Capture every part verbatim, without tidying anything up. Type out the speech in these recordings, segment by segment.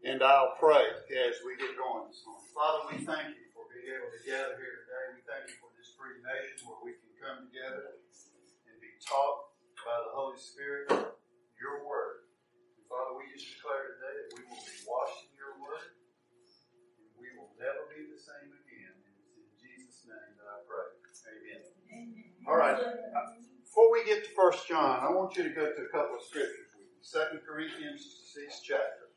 And I'll pray as we get going this morning. Father, we thank you for being able to gather here today. We thank you for this free nation where we can come together and be taught by the Holy Spirit your word. And Father, we just declare today that we will be washed in your word and we will never be the same again. And it's in Jesus' name that I pray. Amen. Amen. All right. Before we get to First John, I want you to go to a couple of scriptures with me. Second Corinthians, sixth chapter.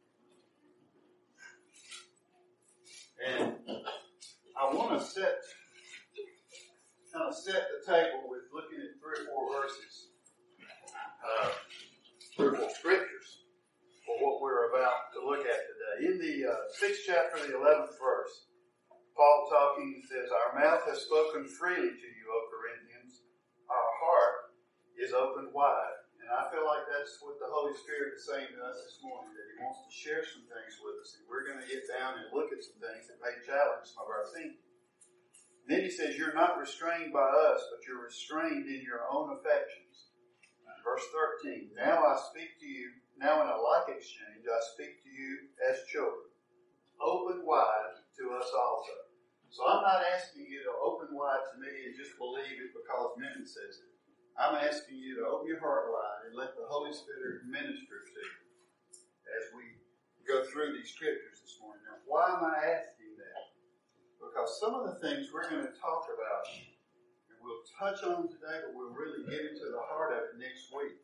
And I want to set, kind of set the table with looking at three or four verses, uh, three or four scriptures for what we're about to look at today. In the uh, sixth chapter, the eleventh verse, Paul talking says, "Our mouth has spoken freely to you, O Corinthians. Our heart is opened wide." And I feel like that's what the Holy Spirit is saying to us this morning, that He wants to share some things with us. And we're going to get down and look at some things that may challenge some of our thinking. And then he says, "You're not restrained by us, but you're restrained in your own affections." Verse thirteen, "Now I speak to you, now in a like exchange, I speak to you as children. Open wide to us also." So I'm not asking you to open wide to me and just believe it because Minton says it. I'm asking you to open your heart wide and let the Holy Spirit minister to you as we go through these scriptures this morning. Now, why am I asking that? Because some of the things we're going to talk about, and we'll touch on today, but we'll really get into the heart of it next week,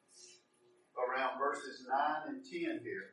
around verses nine and ten here,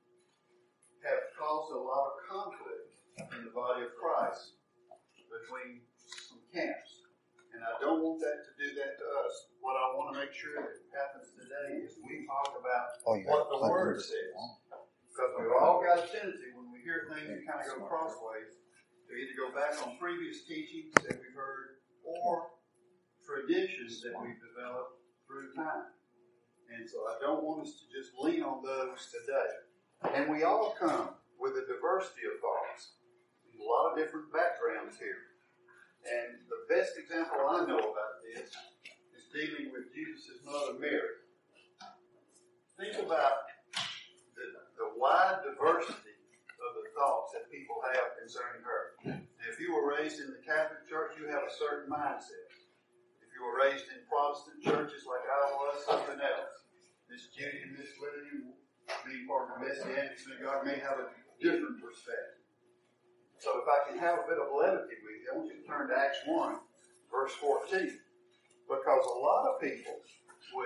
have caused a lot of conflict in the body of Christ between some camps. And I don't want that to do that to us. What I want to make sure that happens today is we talk about oh, what the Word says. Because we've all got a tendency when we hear things that kind of go crossways to either go back on previous teachings that we've heard or traditions that we've developed through time. And so I don't want us to just lean on those today. And we all come with a diversity of thoughts. There's a lot of different backgrounds here. And the best example I know about this is dealing with Jesus' mother, Mary. Think about the, the wide diversity of the thoughts that people have concerning her. And if you were raised in the Catholic Church, you have a certain mindset. If you were raised in Protestant churches like I was, something else. Miss Judy and Miss Lillian, being part of the Messianic synagogue, may have a different perspective. So if I can have a bit of levity with you, I want you to turn to Acts one, verse fourteen. Because a lot of people would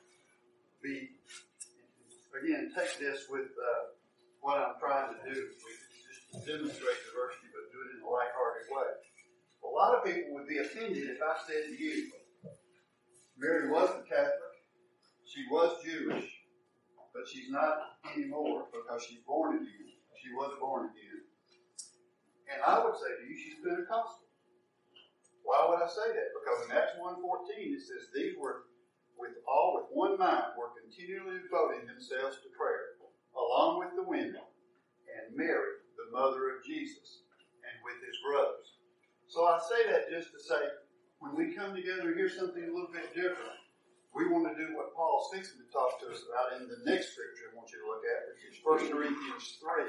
be, again, take this with uh, what I'm trying to do, just demonstrate diversity, but do it in a lighthearted way. A lot of people would be offended if I said to you, Mary wasn't Catholic, she was Jewish, but she's not anymore because she's born again. She was born again. And I would say to you, she's Pentecostal. Why would I say that? Because in Acts one fourteen, it says, "These were with all with one mind, were continually devoting themselves to prayer, along with the women, and Mary, the mother of Jesus, and with his brothers." So I say that just to say, when we come together and hear something a little bit different, we want to do what Paul's fixing to talk to us about in the next scripture I want you to look at, which is First Corinthians three.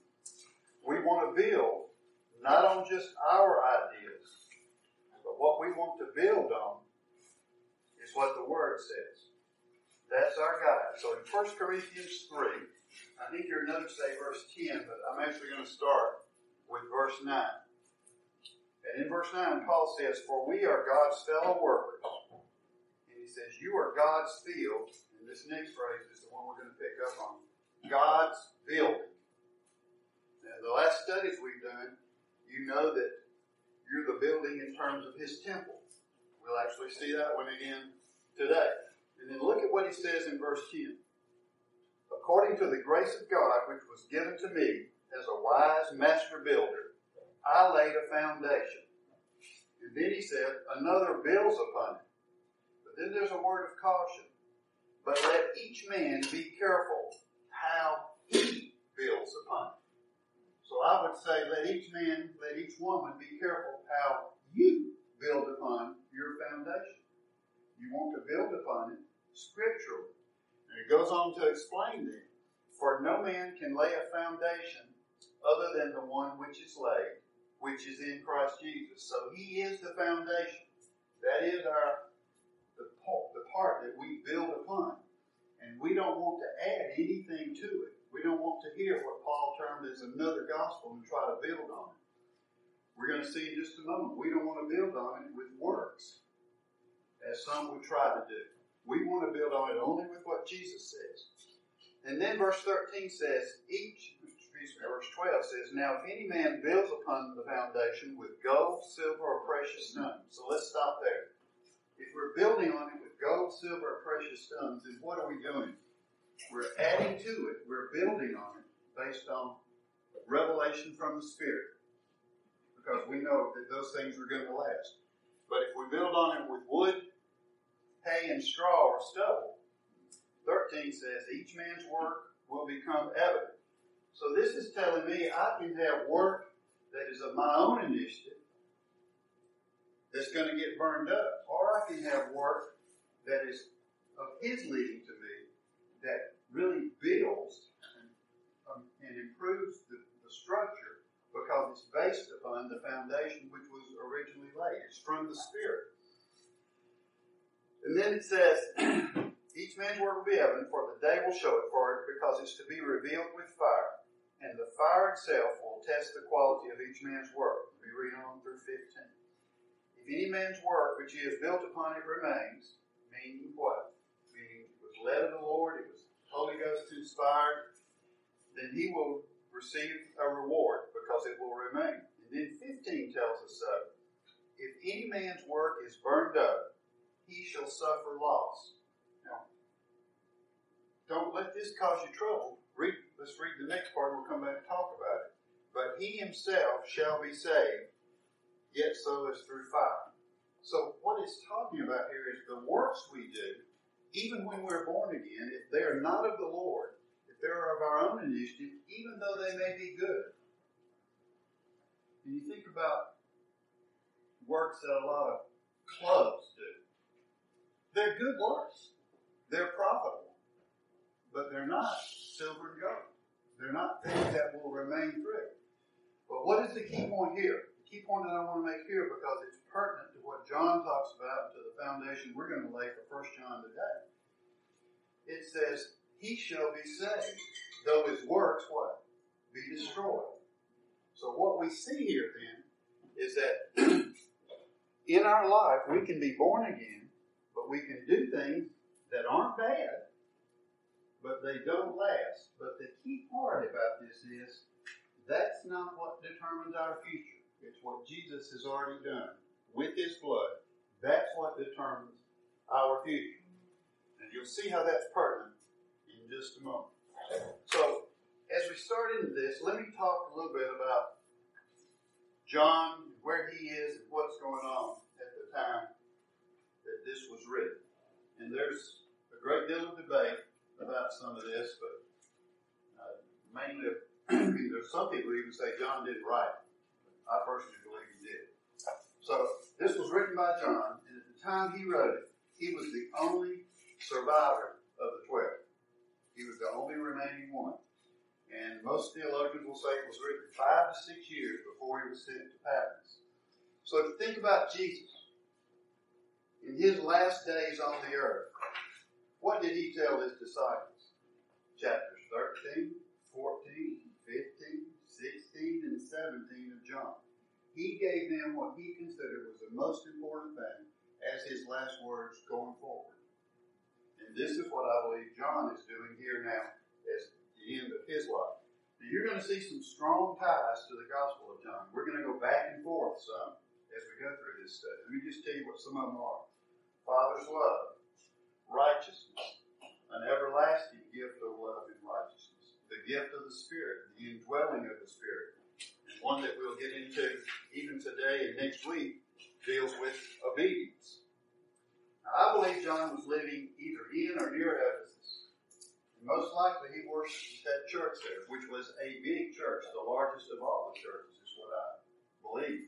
We want to build not on just our ideas, but what we want to build on is what the Word says. That's our guide. So in First Corinthians three, I think your notes say verse ten, but I'm actually going to start with verse nine. And in verse nine, Paul says, "For we are God's fellow workers." And he says, "You are God's field." And this next phrase is the one we're going to pick up on. God's building. Now, the last studies we've done, you know that you're the building in terms of his temple. We'll actually see that one again today. And then look at what he says in verse ten. "According to the grace of God, which was given to me as a wise master builder, I laid a foundation." And then he said, "Another builds upon it." But then there's a word of caution. "But let each man be careful how he builds upon it." So I would say, let each man, let each woman be careful how you build upon your foundation. You want to build upon it scripturally. And it goes on to explain that. "For no man can lay a foundation other than the one which is laid, which is in Christ Jesus. So he is the foundation. That is our the, the part that we build upon. And we don't want to add anything to it. We don't want to hear what Paul termed as another gospel and try to build on it. We're going to see in just a moment. We don't want to build on it with works, as some would try to do. We want to build on it only with what Jesus says. And then verse thirteen says, each, excuse me, verse twelve says, now if any man builds upon the foundation with gold, silver, or precious stones. So let's stop there. If we're building on it with gold, silver, or precious stones, then what are we doing? We're adding to it. We're building on it based on revelation from the Spirit. Because we know that those things are going to last. But if we build on it with wood, hay, and straw, or stubble, thirteen says, each man's work will become evident. So this is telling me I can have work that is of my own initiative that's going to get burned up. Or I can have work that is of His leading to me that really builds and, um, and improves the, the structure because it's based upon the foundation which was originally laid. It's from the Spirit. And then it says, each man's work will be evident, for the day will show it for it, because it's to be revealed with fire. And the fire itself will test the quality of each man's work. We read on through fifteen. If any man's work which he has built upon it remains, meaning what? Meaning it was led of the Lord, it was Holy Ghost inspired, then he will receive a reward because it will remain. And then fifteen tells us so. If any man's work is burned up, he shall suffer loss. Now, don't let this cause you trouble. Read, let's read the next part and we'll come back and talk about it. But he himself shall be saved, yet so as through fire. So what it's talking about here is the works we do, even when we're born again, if they are not of the Lord, if they're of our own initiative, even though they may be good. And you think about works that a lot of clubs do. They're good works. They're profitable. But they're not silver and gold. They're not things that will remain through. But what is the key point here? The key point that I want to make here, because it's pertinent to what John talks about, to the foundation we're going to lay for First John today. It says, he shall be saved, though his works, what? Be destroyed. So what we see here then is that in our life we can be born again, but we can do things that aren't bad, but they don't last. But the key part about this is that's not what determines our future. It's what Jesus has already done with His blood. That's what determines our future. And you'll see how that's pertinent in just a moment. So, as we start into this, let me talk a little bit about John, where he is, and what's going on at the time that this was written. And there's a great deal of debate about some of this, but uh, mainly, I mean, there's some people who even say John didn't write it. I personally believe he did. So, this was written by John, and at the time he wrote it, he was the only survivor of the twelve. He was the only remaining one. And most theologians will say it was written five to six years before he was sent to Patmos. So if you think about Jesus, in his last days on the earth, what did he tell his disciples? Chapters thirteen, fourteen, fifteen, sixteen, and seventeen of John. He gave them what he considered was the most important thing as his last words going forward. And this is what I believe John is doing here now as the end of his life. Now you're going to see some strong ties to the Gospel of John. We're going to go back and forth some as we go through this study. Let me just tell you what some of them are. Father's love, righteousness, an everlasting gift of love and righteousness, the gift of the Spirit, the indwelling of the Spirit. And one that we'll get into even today and next week deals with obedience. Now, I believe John was living either in or near Ephesus. And most likely he worshipped that church there, which was a big church, the largest of all the churches is what I believe.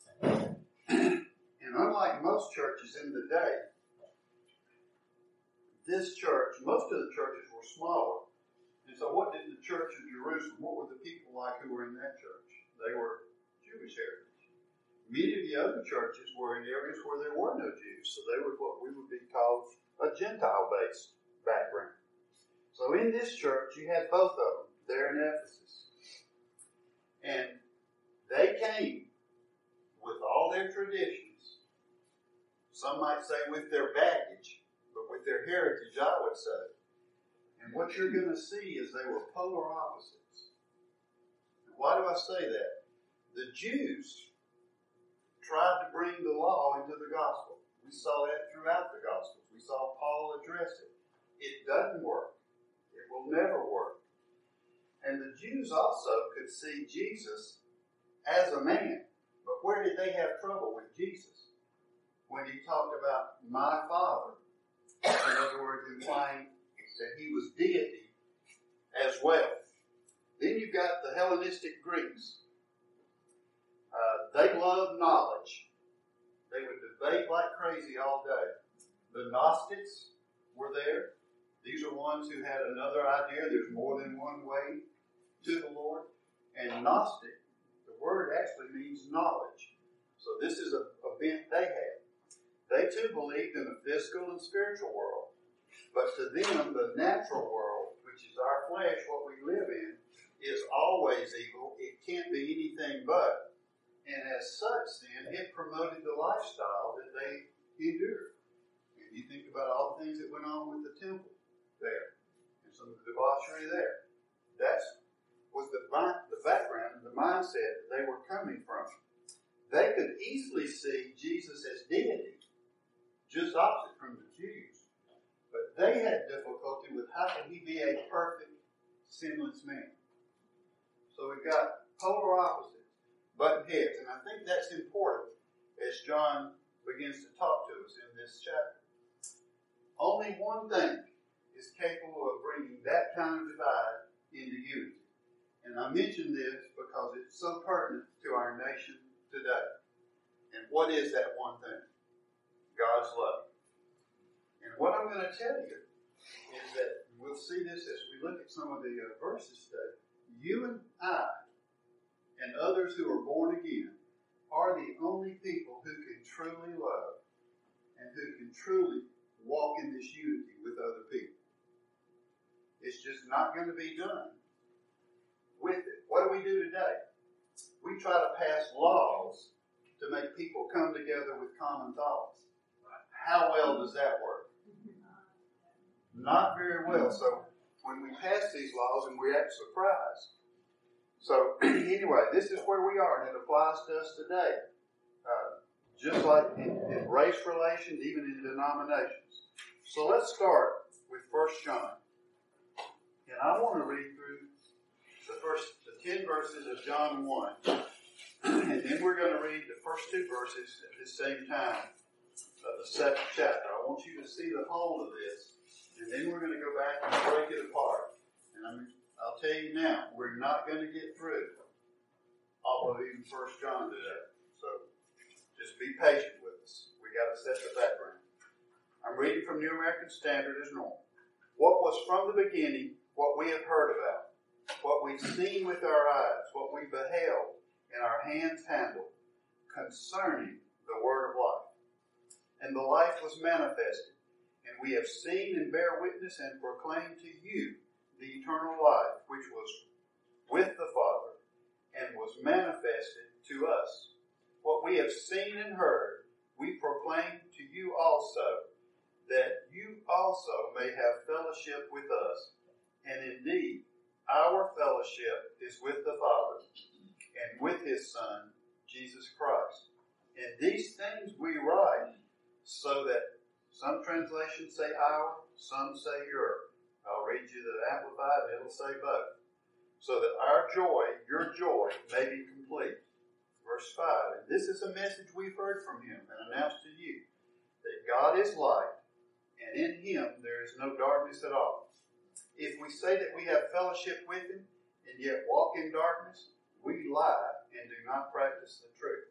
And unlike most churches in the day, this church, most of the churches were smaller. And so what did the church of Jerusalem, what were the people like who were in that church? They were Jewish heritage. Many of the other churches were in areas where there were no Jews, so they were what we would be called a Gentile-based background. So in this church, you had both of them there in Ephesus. And they came with all their traditions. Some might say with their baggage, but with their heritage, I would say. And what you're going to see is they were polar opposites. Why do I say that? The Jews tried to bring the law into the gospel. We saw that throughout the Gospels. We saw Paul address it. It doesn't work. It will never work. And the Jews also could see Jesus as a man. But where did they have trouble with Jesus? When he talked about my Father. In other words, implying that he was deity as well. Then you've got the Hellenistic Greeks. Uh, they loved knowledge. They would debate like crazy all day. The Gnostics were there. These are ones who had another idea. There's more than one way to the Lord. And Gnostic, the word actually means knowledge. So this is a, a bent they had. They too believed in the physical and spiritual world. But to them, the natural world, which is our flesh, what we live in, is always evil. It can't be anything but. And as such, then, it promoted the lifestyle that they endured. And you think about all the things that went on with the temple there, and some of the debauchery there. That was the, the background and the mindset that they were coming from. They could easily see Jesus as deity, just opposite from the Jews. But they had difficulty with how could he be a perfect, sinless man. So we've got polar opposites. Button heads. And I think that's important as John begins to talk to us in this chapter. Only one thing is capable of bringing that kind of divide into unity. And I mention this because it's so pertinent to our nation today. And what is that one thing? God's love. And what I'm going to tell you is that we'll see this as we look at some of the uh, verses today. You and I and others who are born again are the only people who can truly love and who can truly walk in this unity with other people. It's just not going to be done with it. What do we do today? We try to pass laws to make people come together with common thoughts. How well does that work? Not very well. So when we pass these laws and we act surprised. So, anyway, this is where we are, and it applies to us today. Uh, just like in, in race relations, even in denominations. So let's start with First John. And I want to read through the first the ten verses of John one. And then we're going to read the first two verses at the same time of the second chapter. I want you to see the whole of this. And then we're going to go back and break it apart. And I'm I'll tell you now, we're not going to get through all of even First John today. So just be patient with us. We got to set the background. I'm reading from New American Standard as normal. What was from the beginning, what we have heard about, what we've seen with our eyes, what we beheld and our hands handled, concerning the word of life. And the life was manifested, and we have seen and bear witness and proclaim to you the eternal life which was with the Father and was manifested to us. What we have seen and heard, we proclaim to you also, that you also may have fellowship with us. And indeed, our fellowship is with the Father and with His Son, Jesus Christ. And these things we write so that some translations say our, some say your. I'll read you the Amplified, and it'll say both. So that our joy, your joy, may be complete. Verse five, and this is a message we've heard from Him and announced to you, that God is light, and in Him there is no darkness at all. If we say that we have fellowship with Him, and yet walk in darkness, we lie and do not practice the truth.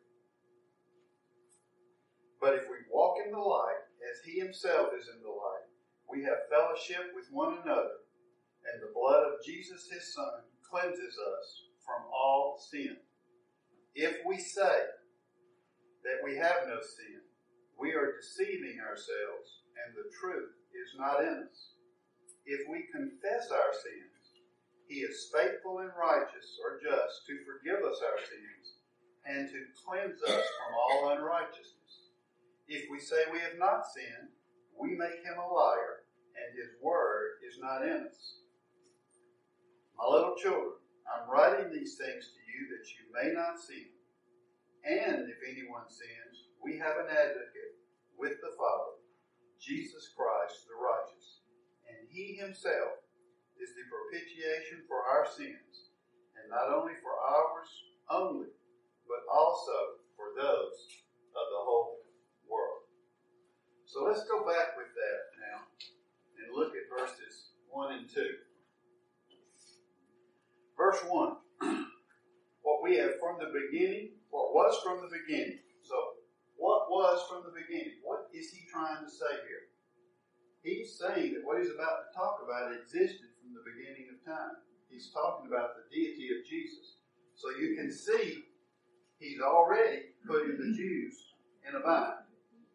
But if we walk in the light, as He Himself is in the light, we have fellowship with one another, and the blood of Jesus his Son cleanses us from all sin. If we say that we have no sin, we are deceiving ourselves, and the truth is not in us. If we confess our sins, he is faithful and righteous or just to forgive us our sins and to cleanse us from all unrighteousness. If we say we have not sinned, we make him a liar, and his word is not in us. My little children, I'm writing these things to you that you may not sin. And if anyone sins, we have an advocate with the Father, Jesus Christ the righteous. And he himself is the propitiation for our sins, and not only for ours only, but also for those of the whole world. So let's go back with that now and look at verses one and two. Verse one, what we have from the beginning, what was from the beginning. So, what was from the beginning? What is he trying to say here? He's saying that what he's about to talk about existed from the beginning of time. He's talking about the deity of Jesus. So you can see he's already putting the Jews in a bind,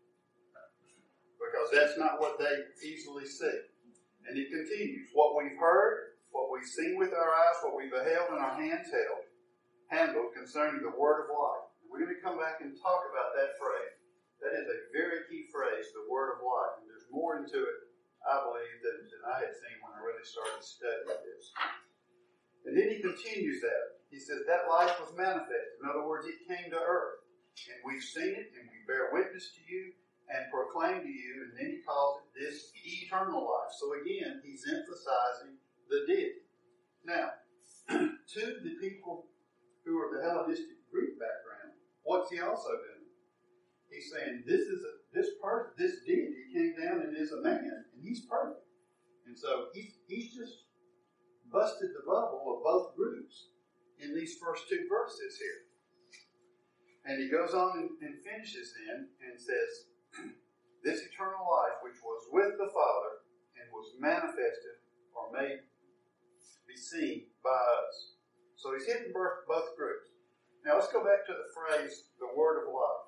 because that's not what they easily see. And he continues, what we've heard, what we've seen with our eyes, what we beheld and our hands held, handled concerning the word of life. We're going to come back and talk about that phrase. That is a very key phrase, the word of life. And there's more into it, I believe, than, than I had seen when I really started studying this. And then he continues that. He says that life was manifested. In other words, it came to earth. And we've seen it, and we bear witness to you and proclaim to you. And then he calls it this eternal life. So again, he's emphasizing the deity. Now, to the people who are the Hellenistic Greek background, what's he also doing? He's saying this is a, this person, this deity came down and is a man, and he's perfect. And so he's he's just busted the bubble of both groups in these first two verses here. And he goes on and, and finishes then and says, this eternal life which was with the Father and was manifested or made to be seen by us. So he's hitting both groups. Now let's go back to the phrase, the word of life.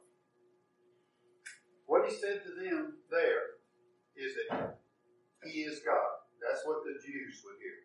What he said to them there is that he is God. That's what the Jews would hear.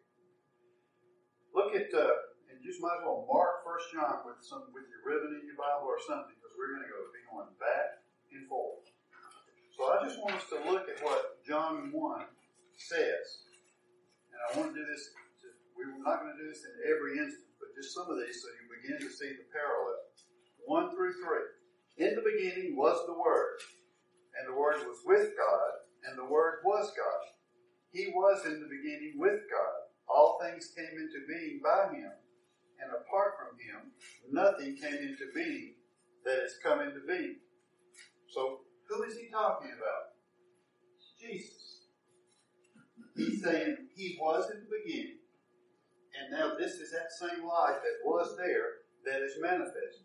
Look at, uh, and just might as well mark First John with some with your ribbon in your Bible or something, because we're going to go be going back and forth. So I just want us to look at what John one says. And I want to do this, to, we're not going to do this in every instance, but just some of these so you begin to see the parallel. One through three. In the beginning was the Word, and the Word was with God, and the Word was God. He was in the beginning with God. All things came into being by him, and apart from him, nothing came into being that has come into being. So, who is he talking about? Jesus. He's saying he was in the beginning, and now this is that same life that was there that is manifested.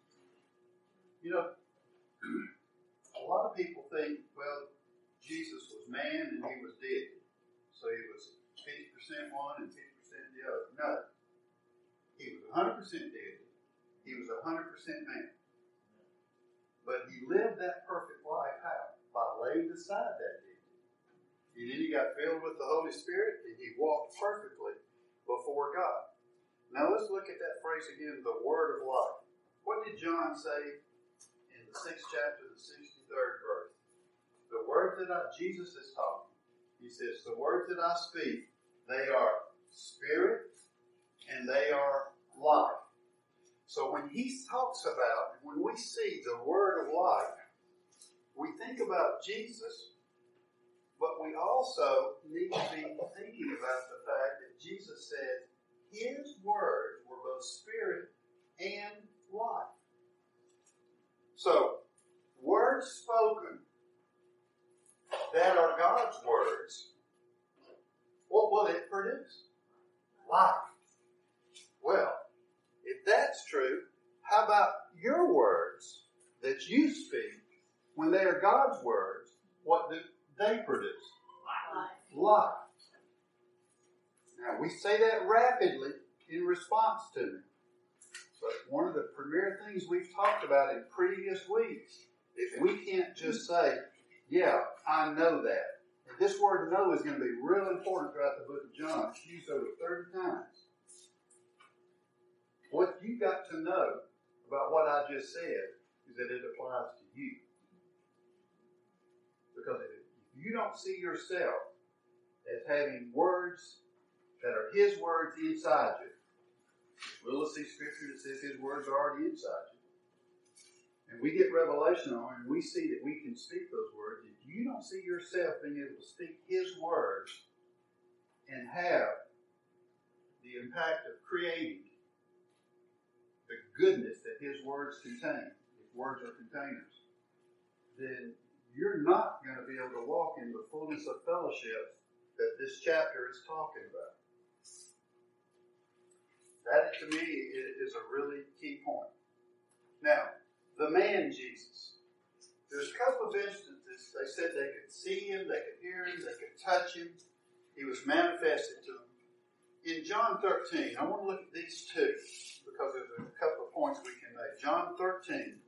You know, a lot of people think, well, Jesus was man and he was deity. So he was fifty percent one and fifty percent the other. No. He was one hundred percent deity. He was one hundred percent man. But he lived that perfect life how? By laying aside that deity. And then he got filled with the Holy Spirit and he walked perfectly before God. Now let's look at that phrase again, the word of life. What did John say in the sixth chapter, the sixty-third verse? The words that I, Jesus is talking. He says, the words that I speak, they are spirit and they are life. So when he talks about, when we see the word of life, we think about Jesus, but we also need to be thinking about the fact that Jesus said his words were both spirit and life. So, words spoken that are God's words, what will it produce? Life. Well, if that's true, how about your words that you speak, when they are God's words, what do they produce? Life. Life. Now, we say that rapidly in response to me. But one of the premier things we've talked about in previous weeks, if we can't just say, yeah, I know that. And this word know is going to be real important throughout the book of John. It's used over thirty times. What you got to know about what I just said is that it applies to you. Because if you don't see yourself as having words that are His words inside you, we'll see Scripture that says His words are already inside you. And we get revelation on it, and we see that we can speak those words. If you don't see yourself being able to speak His words and have the impact of creating the goodness that His words contain, His words are containers, then you're not going to be able to walk in the fullness of fellowship that this chapter is talking about. That, to me, is a really key point. Now, the man Jesus. There's a couple of instances they said they could see Him, they could hear Him, they could touch Him. He was manifested to them. In John thirteen, I want to look at these two because there's a couple of points we can make. John thirteen,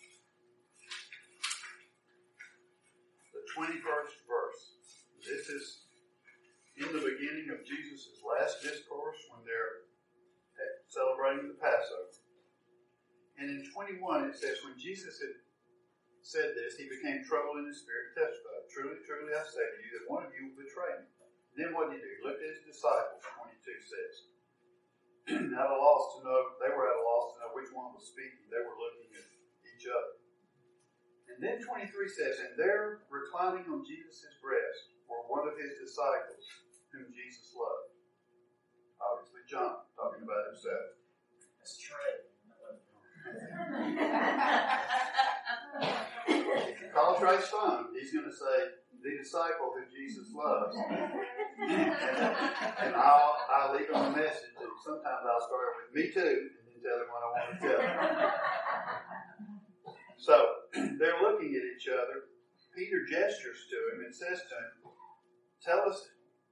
the twenty-first verse. This is in the beginning of Jesus' last discourse when they're celebrating the Passover. And in twenty-one it says, when Jesus had said this, He became troubled in His spirit and testified, Truly, truly, I say to you that one of you will betray me. And then what did He do? He looked at His disciples, twenty-two says. At a loss to know, they were at a loss to know which one was speaking. They were looking at each other. And then twenty-three says, and there, reclining on Jesus' breast, were one of His disciples, whom Jesus loved. Obviously John, talking about himself. That's true. Call Trey's phone. He's going to say, the disciple who Jesus loves. and, and I'll, I'll leave him a message. And sometimes I'll start with me too, and then tell him what I want to tell him. So, they're looking at each other. Peter gestures to him and says to him, Tell us,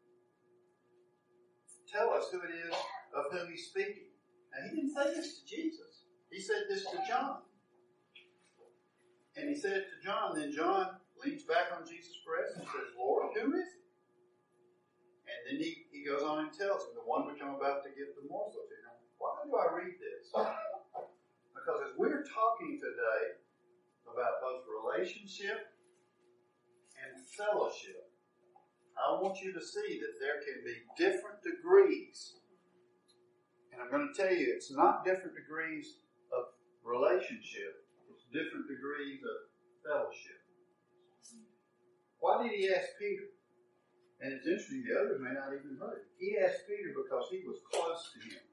tell us who it is of whom He's speaking. Now, He didn't say this to Jesus. He said this to John. And He said it to John. Then John leans back on Jesus' breast and says, Lord, who is it? And then he, he goes on and tells him, the one which I'm about to give the morsel to. Now, why do I read this? Because as we're talking today about both relationship and fellowship, I want you to see that there can be different degrees. And I'm going to tell you, it's not different degrees of relationship. It's different degrees of fellowship. Why did He ask Peter? And it's interesting, the others may not even heard it. He asked Peter because he was close to Him.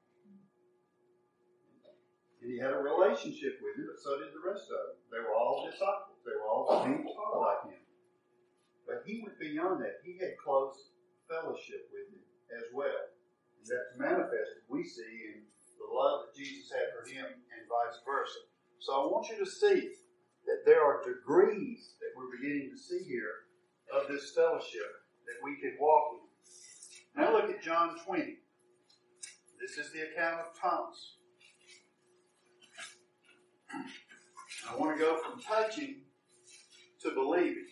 And he had a relationship with Him, but so did the rest of them. They were all disciples. They were all being taught like Him. But He went beyond that. He had close fellowship with Him as well. And that's manifested, we see, in the love that Jesus had for him and vice versa. So I want you to see that there are degrees that we're beginning to see here of this fellowship that we can walk in. Now look at John twenty. This is the account of Thomas. I want to go from touching to believing.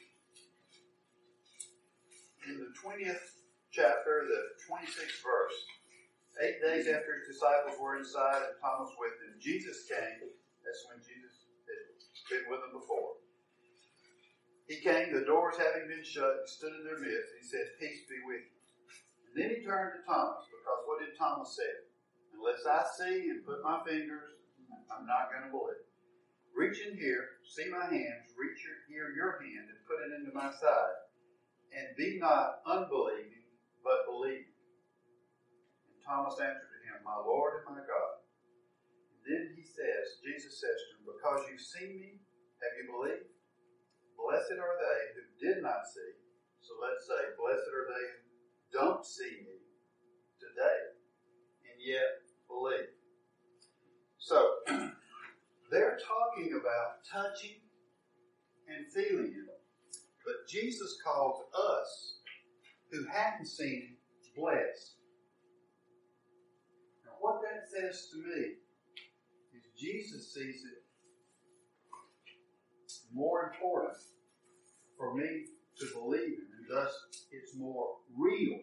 In the twentieth chapter, the twenty-sixth verse, eight days after His disciples were inside and Thomas with them, Jesus came. That's when Jesus had been with them before. He came, the doors having been shut, and stood in their midst. And He said, Peace be with you. And then He turned to Thomas, because what did Thomas say? Unless I see and put my fingers, I'm not going to believe. Reach in here, see my hands, reach your, here your hand, and put it into my side. And be not unbelieving, but believing. And Thomas answered to Him, My Lord and my God. And then He says, Jesus says to him, Because you've seen me, have you believed? Blessed are they who did not see. So let's say, blessed are they who don't see me today, and yet believe. So, they're talking about touching and feeling Him. But Jesus calls us, who hadn't seen Him, blessed. that says to me is Jesus sees it more important for me to believe in, and thus it's more real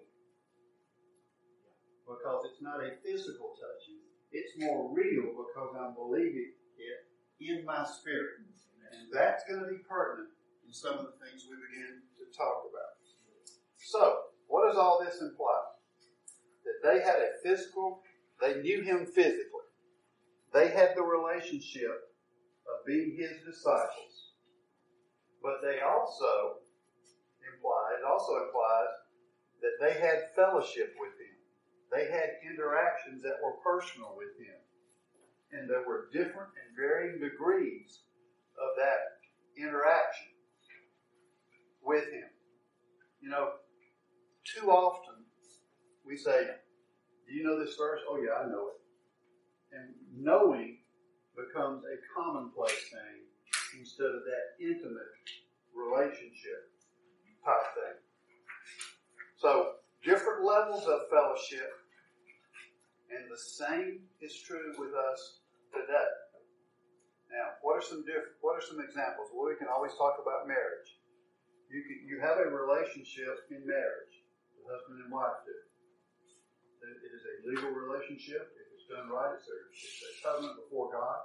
because it's not a physical touching. It's more real because I'm believing it in my spirit. And that's going to be pertinent in some of the things we begin to talk about. So, what does all this imply? That they had a physical, they knew him physically. They had the relationship of being his disciples. But they also imply, it also implies that they had fellowship with him. They had interactions that were personal with him. And there were different and varying degrees of that interaction with him. You know, too often we say, do you know this verse? Oh yeah, I know it. And knowing becomes a commonplace thing instead of that intimate relationship type thing. So, different levels of fellowship, and the same is true with us today. Now, what are some different? What are some examples? Well, we can always talk about marriage. You can, you have a relationship in marriage, the husband and wife do. It is a legal relationship. If it's done right, it's a, it's a covenant before God.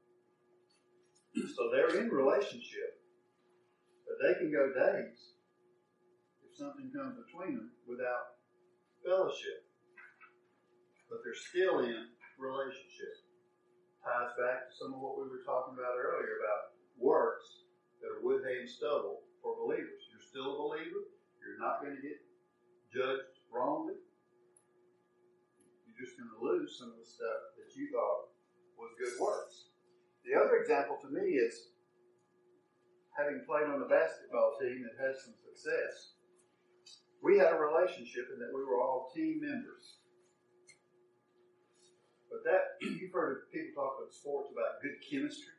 So they're in relationship, but they can go days if something comes between them without fellowship. But they're still in relationship. Ties back to some of what we were talking about earlier about works that are wood, hay, and stubble for believers. You're still a believer. You're not going to get judged wrongly. You're just going to lose some of the stuff that you thought was good works. The other example to me is having played on a basketball team that had some success. We had a relationship in that we were all team members. But that, you've heard of people talk about sports about good chemistry.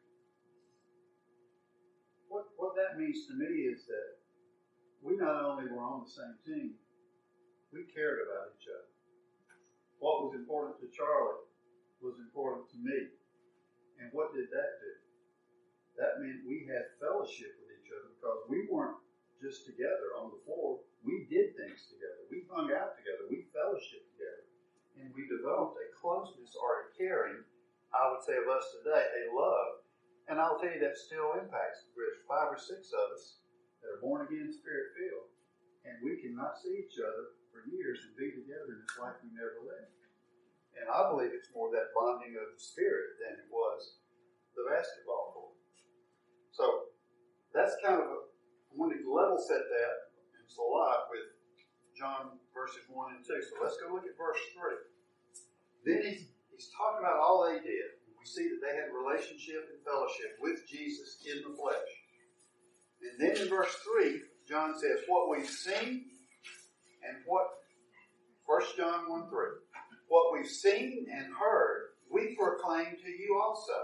What what that means to me is that we not only were on the same team, we cared about each other. What was important to Charlie was important to me. And what did that do? That meant we had fellowship with each other because we weren't just together on the floor. We did things together. We hung out together. We fellowshiped together. And we developed a closeness or a caring, I would say of us today, a love. And I'll tell you that still impacts. There's five or six of us that are born again, spirit filled. And we cannot see each other for years and be together and it's like we never left. And I believe it's more that bonding of the spirit than it was the basketball court. So that's kind of a, I want to level set that, and it's a lot with John verses one and two. So let's go look at verse three. Then he's, he's talking about all they did. We see that they had relationship and fellowship with Jesus in the flesh. And then in verse three, John says, what we've seen and what, First John one three, what we've seen and heard, we proclaim to you also.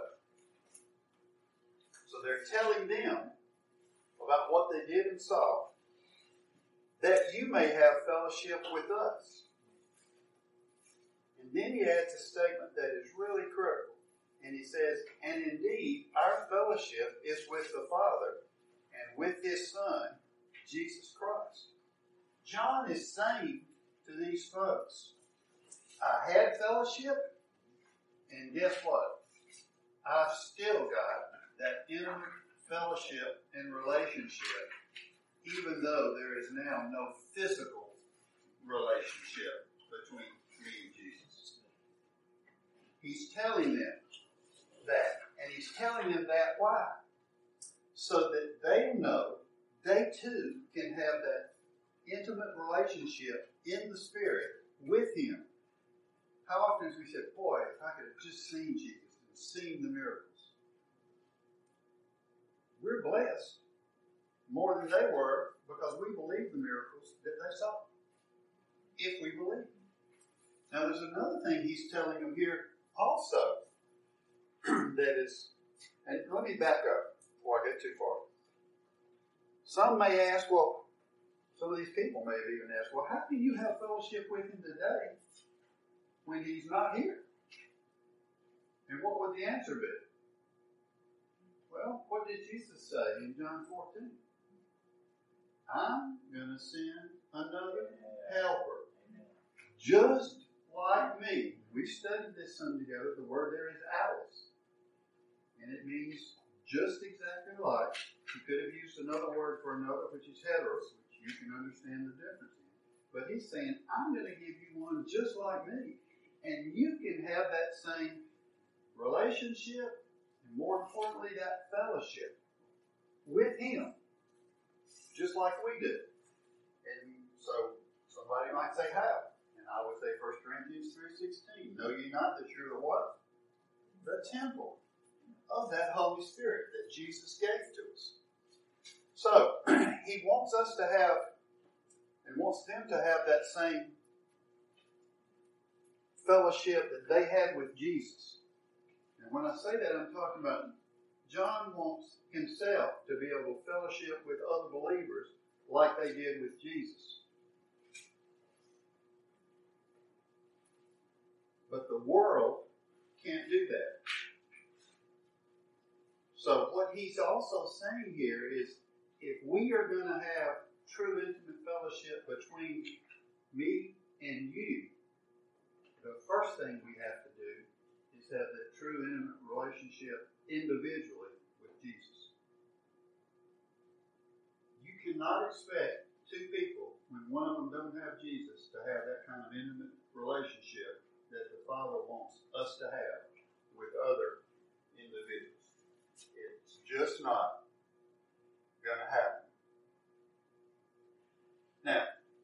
So they're telling them about what they did and saw, that you may have fellowship with us. And then he adds a statement that is really critical. And he says, and indeed, our fellowship is with the Father and with His Son, Jesus Christ. John is saying to these folks, I had fellowship, and guess what? I've still got that intimate fellowship and relationship, even though there is now no physical relationship between me and Jesus. He's telling them that, and he's telling them that why? So that they know they too can have that intimate relationship in the Spirit with Him. How often have we said, boy, if I could have just seen Jesus and seen the miracles. We're blessed more than they were because we believe the miracles that they saw. If we believe. Now there's another thing he's telling them here also that is, and let me back up before I get too far. Some may ask, well, some of these people may have even asked, well, how can you have fellowship with Him today when He's not here? the answer be? Well, what did Jesus say in John fourteen? I'm going to send another helper. Just like me. We studied this some together. The word there is Alice. And it means just exactly like. He could have used another word for another, which is heteros, which you can understand the difference in. But he's saying, I'm going to give you one just like me. And you can have that same relationship, and more importantly, that fellowship with him, just like we do. And so somebody might say, how? And I would say First Corinthians three sixteen, know ye not that you're the what? The temple of that Holy Spirit that Jesus gave to us. So, he wants us to have, and wants them to have that same fellowship that they had with Jesus. And when I say that, I'm talking about John wants himself to be able to fellowship with other believers like they did with Jesus. But the world can't do that. So what he's also saying here is, if we are going to have true intimate fellowship between me and you, the first thing we have to do is have that true intimate relationship individually with Jesus. You cannot expect two people, when one of them don't have Jesus, to have that kind of intimate relationship that the Father wants us to have with other individuals. It's just not going to happen. Now,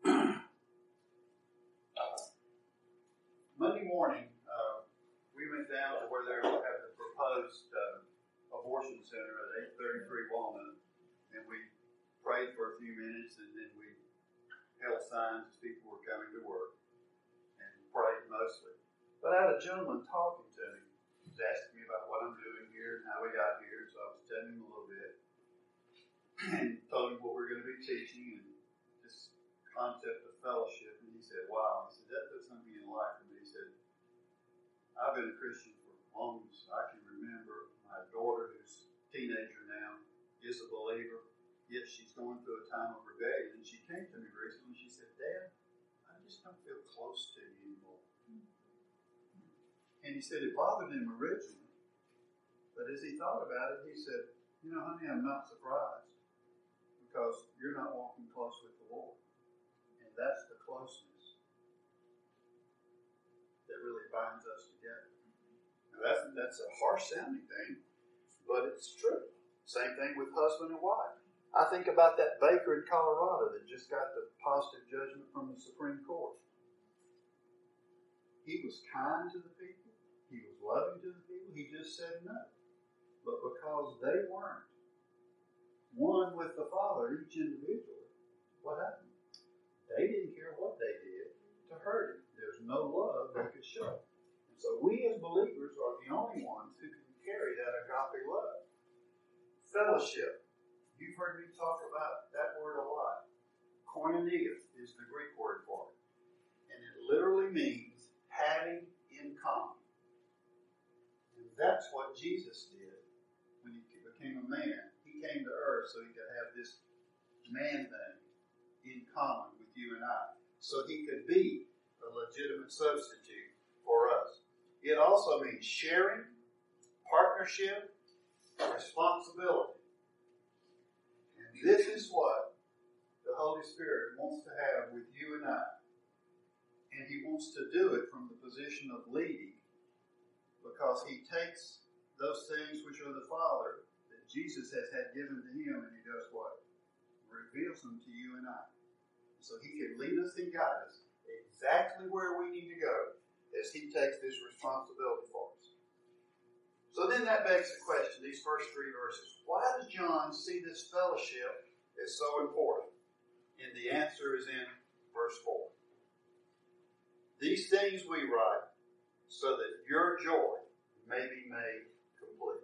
Monday morning, uh, we went down to where they were having the proposed uh, abortion center at eight thirty-three Walnut, and we prayed for a few minutes, and then we held signs as people were coming to work, and prayed mostly. But I had a gentleman talking to me. He was asking me about what I'm doing here and how we got here, so I was telling him a little bit, and told him what we're going to be teaching, and this concept of fellowship, and he said, wow, he said, that put something in life for me. He said, I've been a Christian for as long as I can remember. My daughter, who's a teenager now, is a believer, yet she's going through a time of rebellion. And she came to me recently, she said, Dad, I just don't feel close to you anymore. And he said it bothered him originally, but as he thought about it, he said, you know, honey, I'm not surprised, because you're not walking close with the Lord. And that's the closeness that really binds us together. Now that's, that's a harsh sounding thing, but it's true. Same thing with husband and wife. I think about that baker in Colorado that just got the positive judgment from the Supreme Court. He was kind to the people. He was loving to the people. He just said no. But because they weren't one with the Father, each individually, what happened? They didn't care what they did to hurt him. There's no love they could show. And so we as believers are the only ones who can carry that agape love. Fellowship. You've heard me talk about that word a lot. Koinonia is the Greek word for it. And it literally means having in common. And that's what Jesus did when he became a man. He came to earth so he could have this man thing in common with you and I. So he could be a legitimate substitute for us. It also means sharing, partnership, responsibility. And this is what the Holy Spirit wants to have with you and I. And he wants to do it from the position of leading, because he takes those things which are the Father that Jesus has had given to him, and he does what? Reveals them to you and I. So he can lead us and guide us exactly where we need to go as he takes this responsibility for us. So then that begs the question, these first three verses. Why does John see this fellowship as so important? And the answer is in verse four. These things we write so that your joy may be made complete.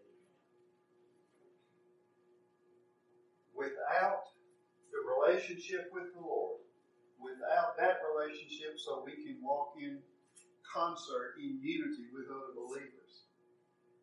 Without the relationship with the Lord, without that relationship so we can walk in concert, in unity with other believers,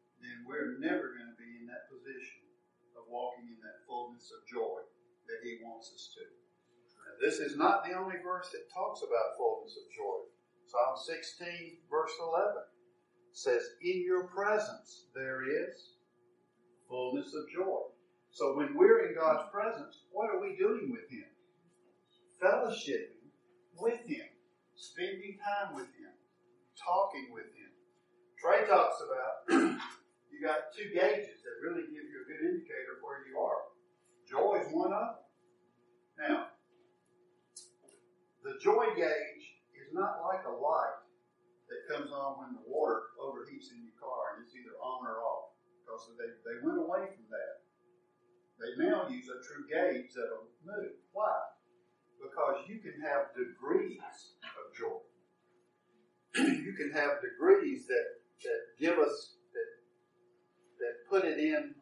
we're never going to be in that position of walking in that fullness of joy that He wants us to. Now, this is not the only verse that talks about fullness of joy. Psalm sixteen, verse eleven says, in your presence there is fullness of joy. So when we're in God's presence, what are we doing with Him? Fellowshipping with Him. Spending time with Him. Talking with Him. Trey talks about you got two gauges that really give you a good indicator of where you are. Joy is one of them. Now, the joy gauge is not like a light that comes on when the water overheats in your car and it's either on or off. Because they, they went away from that. They now use a true gauge that'll move. Why? Because you can have degrees of joy. You can have degrees that, that give us, that, that put it in.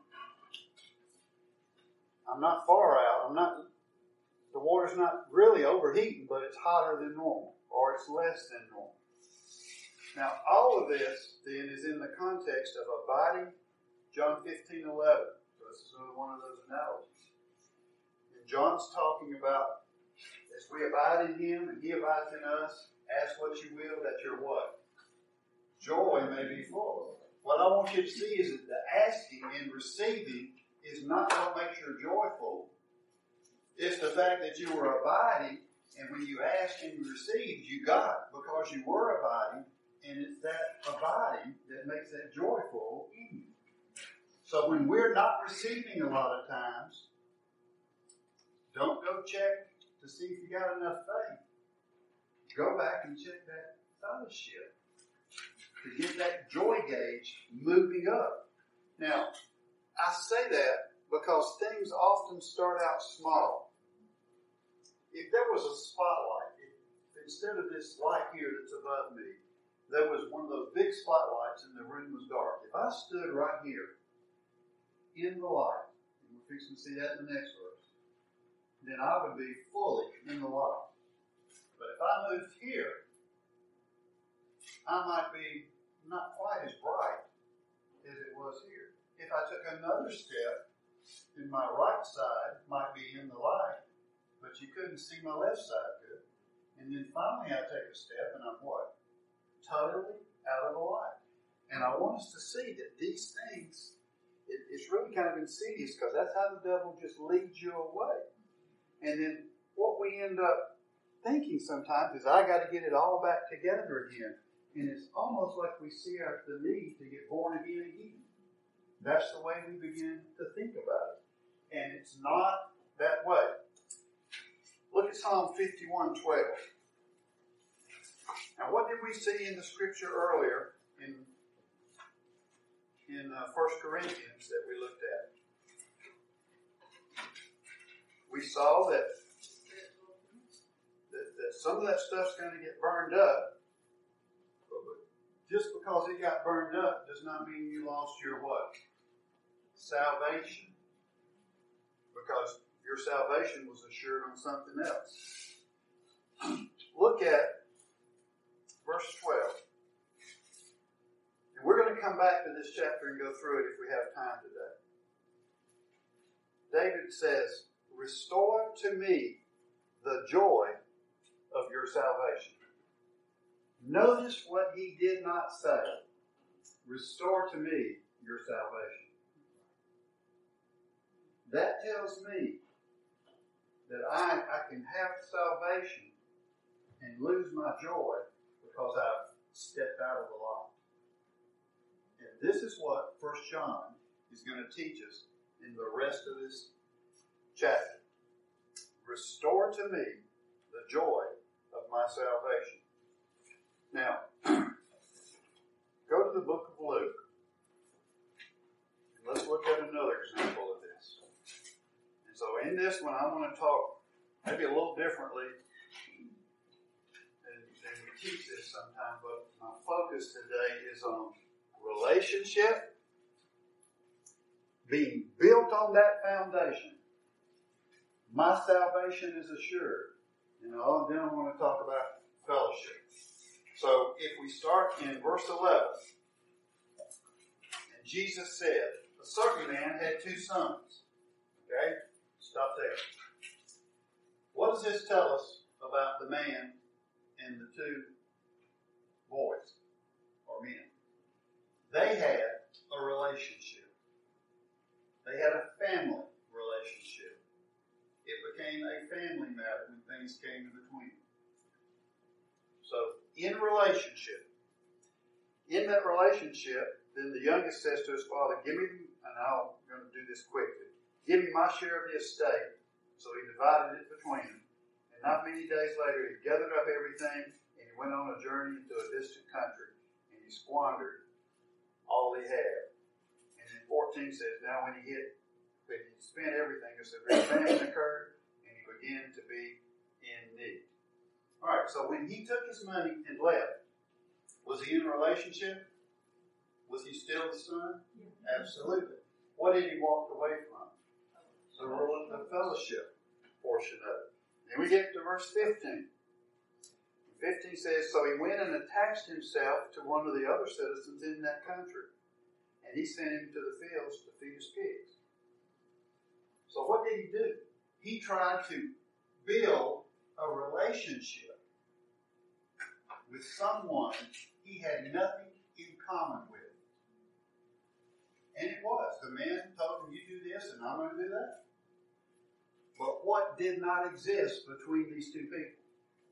I'm not far out. I'm not, the water's not really overheating, but it's hotter than normal, or it's less than normal. Now, all of this, then, is in the context of abiding, John fifteen eleven. So this is another one of those analogies. And John's talking about, as we abide in Him and He abides in us, ask what you will that your what? Joy may be full. What I want you to see is that the asking and receiving is not what makes you joyful. It's the fact that you were abiding, and when you asked and you received, you got because you were abiding. And it's that abiding that makes that joyful in you. So when we're not receiving a lot of times, don't go check to see if you got enough faith. Go back and check that fellowship to get that joy gauge moving up. Now, I say that because things often start out small. If there was a spotlight, if instead of this light here that's above me, there was one of those big spotlights and the room was dark. If I stood right here in the light, and we're fixing to see that in the next verse, then I would be fully in the light. But if I moved here, I might be not quite as bright as it was here. If I took another step, then my right side might be in the light, but you couldn't see my left side good. And then finally I take a step and I'm what? Totally out of the light. And I want us to see that these things, it, it's really kind of insidious because that's how the devil just leads you away. And then what we end up thinking sometimes is, I got to get it all back together again. And it's almost like we see our, the need to get born again again. That's the way we begin to think about it. And it's not that way. Look at Psalm fifty-one twelve. Now, what did we see in the scripture earlier in, in uh, First Corinthians that we looked at? We saw that, that, that some of that stuff's going to get burned up. But just because it got burned up does not mean you lost your what? Salvation. Because your salvation was assured on something else. Look at verse twelve. And we're going to come back to this chapter and go through it if we have time today. David says, restore to me the joy of your salvation. Notice what he did not say. Restore to me your salvation. That tells me that I, I can have salvation and lose my joy because I've stepped out of the light. And this is what First John is going to teach us in the rest of this chapter. Restore to me the joy of my salvation. Now, go to the book of Luke. And let's look at another example of this. And so in this one, I want to talk maybe a little differently than, than we teach this sometimes, but my focus today is on relationship, being built on that foundation. My salvation is assured. You know, and then I want to talk about fellowship. So if we start in verse eleven, and Jesus said, a certain man had two sons. Okay? Stop there. What does this tell us about the man and the two boys or men? They had a relationship. They had a family relationship. It became a family matter when things came in between. So, in relationship, in that relationship, then the youngest says to his father, give me, and I'm going to do this quickly, give me my share of the estate. So he divided it between them. And not many days later, he gathered up everything, and he went on a journey into a distant country, and he squandered all he had. And then fourteen says, now when he hit, when he spent everything, a severe famine occurred, and he began to be in need. All right, so when he took his money and left, was he in a relationship? Was he still the son? Yeah. Absolutely. What did he walk away from? The rule of the fellowship portion of it. Then we get to verse fifteen. fifteen says, so he went and attached himself to one of the other citizens in that country, and he sent him to the fields to feed his pigs. So what did he do? He tried to build a relationship with someone he had nothing in common with. And it was. The man told him, you do this and I'm going to do that. But what did not exist between these two people?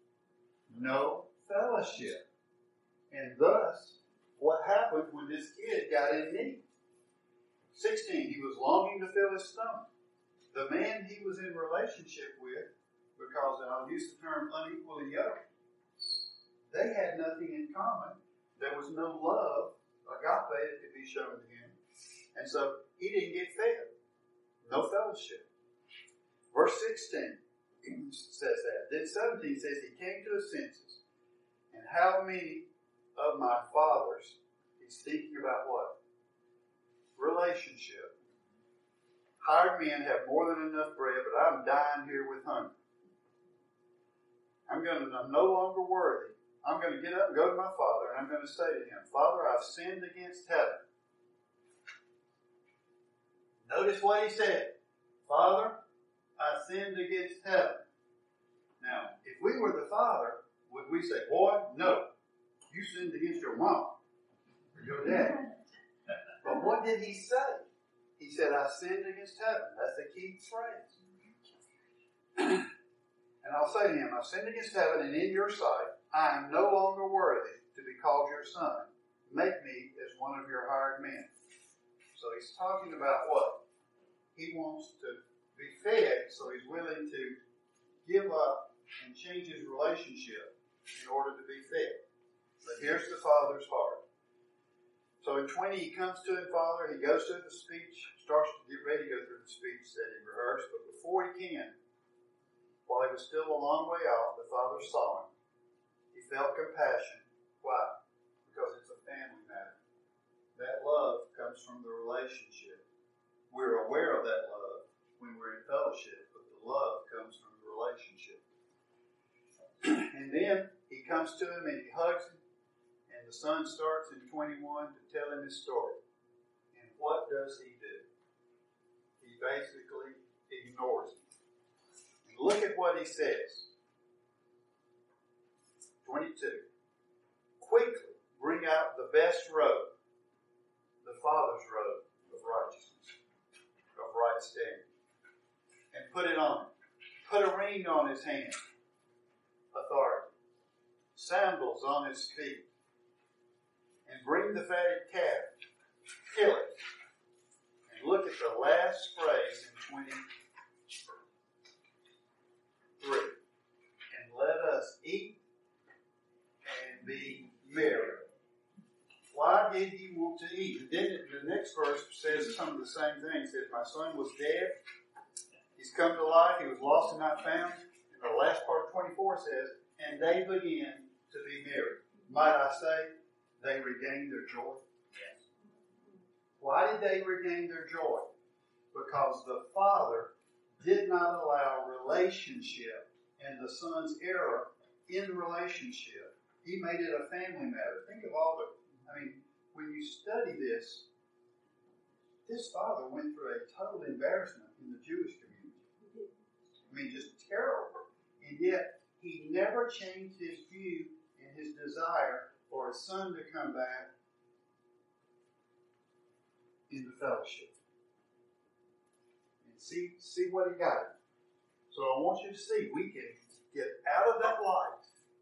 No fellowship. And thus, what happened when this kid got in need? sixteen, he was longing to fill his stomach. The man he was in relationship with, because I'll use the term unequally yoked, they had nothing in common. There was no love, agape, that could be shown to him. And so he didn't get fed. No fellowship. Verse sixteen says that. Then seventeen says he came to his senses. And how many of my fathers, he's thinking about what? Relationship. Hired men have more than enough bread, but I'm dying here with hunger. I'm going to, I'm no longer worthy. I'm going to get up and go to my father, and I'm going to say to him, Father, I've sinned against heaven. Notice what he said. Father, I sinned against heaven. Now, if we were the father, would we say, boy, no, you sinned against your mom or your dad? But what did he say? He said, I sinned against heaven. That's the key phrase. And I'll say to him, I've sinned against heaven, and in your sight, I am no longer worthy to be called your son. Make me as one of your hired men. So he's talking about what? He wants to be fed, so he's willing to give up and change his relationship in order to be fed. But here's the father's heart. So in twenty, he comes to him, Father, he goes through the speech, starts to get ready to go through the speech that he rehearsed, but before he can, while he was still a long way off, the father saw him. He felt compassion. Why? Because it's a family matter. That love comes from the relationship. We're aware of that love when we're in fellowship, but the love comes from the relationship. And then he comes to him and he hugs him, and the son starts in twenty-one to tell him his story. And what does he do? He basically ignores him. And look at what he says. twenty-two. Quickly bring out the best robe, the Father's robe of righteousness, of right standing, and put it on him. Put a ring on his hand, authority, sandals on his feet, and bring the fatted calf, kill it. And look at the last phrase in twenty-three. And let us eat and be merry. Why did he want to eat? And then the next verse says some of the same things. It says, my son was dead. He's come to life. He was lost and not found. And the last part of twenty-four says, and they began to be merry. Might I say, they regained their joy? Yes. Why did they regain their joy? Because the father did not allow relationship and the son's error in relationship. He made it a family matter. Think of all the, I mean, when you study this, this father went through a total embarrassment in the Jewish community. I mean, just terrible. And yet, he never changed his view and his desire for his son to come back into fellowship. And see, see what he got. So I want you to see, we can get out of that light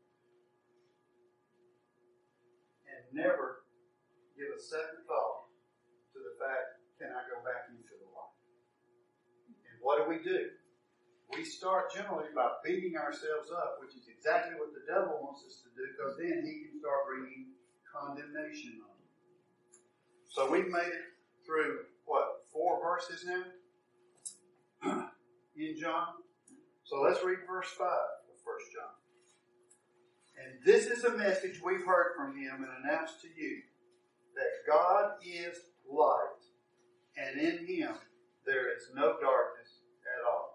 and never give a second thought to the fact, can I go back into the light? And what do we do? We start generally by beating ourselves up, which is exactly what the devil wants us to do, because then he can start bringing condemnation on you. So we've made it through, what, four verses now in John? So let's read verse five of First John. And this is a message we've heard from him and announced to you, that God is light, and in him there is no darkness at all.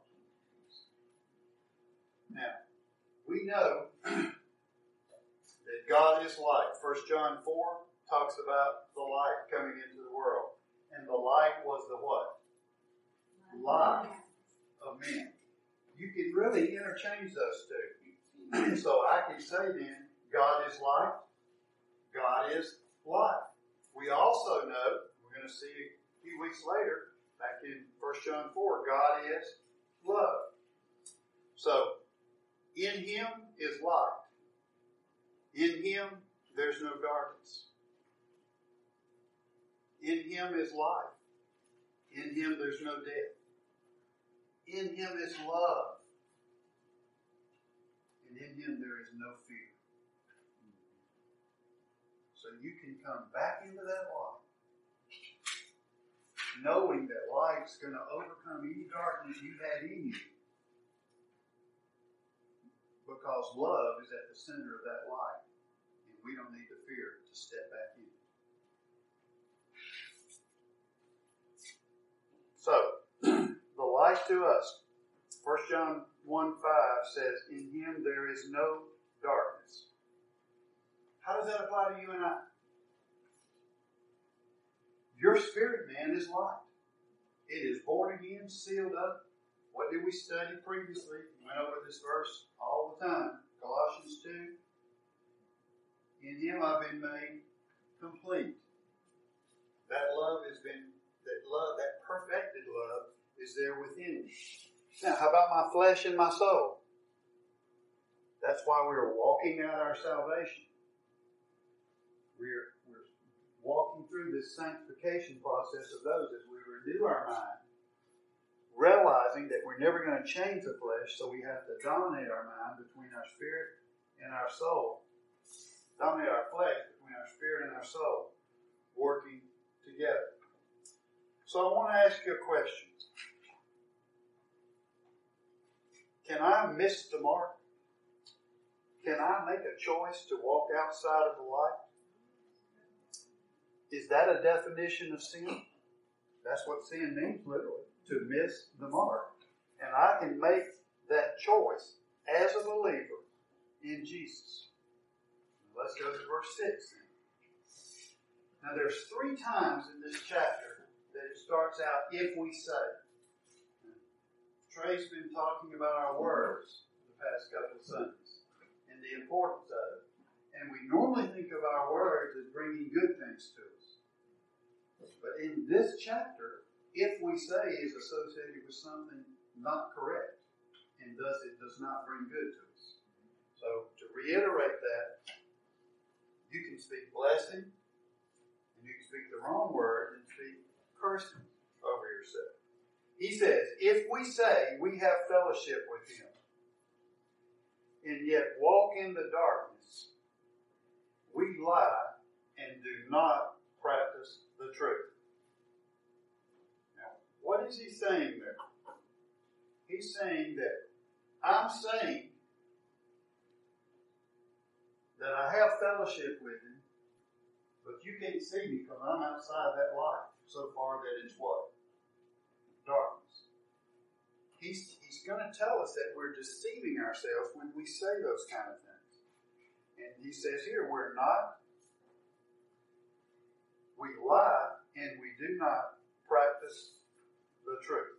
Now, we know that God is light. First John four talks about the light coming into the world. And the light was the what? Light of men. You can really interchange those two. So I can say then, God is light, God is light. We also know, we're going to see a few weeks later, back in First John four, God is love. So, in him is light. In him, there's no darkness. In him is life. In him, there's no death. In him is love. And in him, there is no fear. So you can come back into that light, knowing that light's going to overcome any darkness you had in you. Because love is at the center of that light. And we don't need the fear to step back in. So, the light to us. First John one five says, in him there is no darkness. How does that apply to you and I? Your spirit man is light. It is born again, sealed up. What did we study previously? We went over this verse all the time. Colossians two. In him I've been made complete. That love has been, that love, that perfected love is there within me. Now, how about my flesh and my soul? That's why we're walking out our salvation. We're, we're walking through this sanctification process of those as we renew our mind, realizing that we're never going to change the flesh, so we have to dominate our mind between our spirit and our soul. Dominate our flesh between our spirit and our soul, working together. So I want to ask you a question. Can I miss the mark? Can I make a choice to walk outside of the light? Is that a definition of sin? That's what sin means, literally, to miss the mark. And I can make that choice as a believer in Jesus. Let's go to verse six then. Now there's three times in this chapter that it starts out, if we say. Trey's been talking about our words the past couple of Sundays and the importance of it. And we normally think of our words as bringing good things to us. But in this chapter, if we say is associated with something not correct, and thus it does not bring good to us. So to reiterate that, you can speak blessing, and you can speak the wrong word and speak cursing over yourself. He says, if we say we have fellowship with him, and yet walk in the darkness, we lie and do not practice the truth. Now, what is he saying there? He's saying that I'm saying that I have fellowship with him, but you can't see me because I'm outside that light so far that it's what? Darkness. He's, he's going to tell us that we're deceiving ourselves when we say those kind of things. And he says here, we're not, we lie and we do not practice us the truth.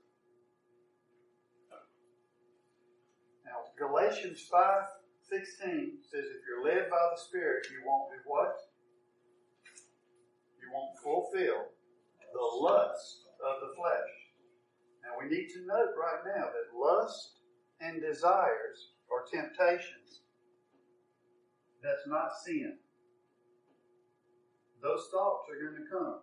Now, Galatians five sixteen says, if you're led by the Spirit, you won't do what? You won't fulfill the lust of the flesh. Now, we need to note right now that lust and desires are temptations. That's not sin. Those thoughts are going to come.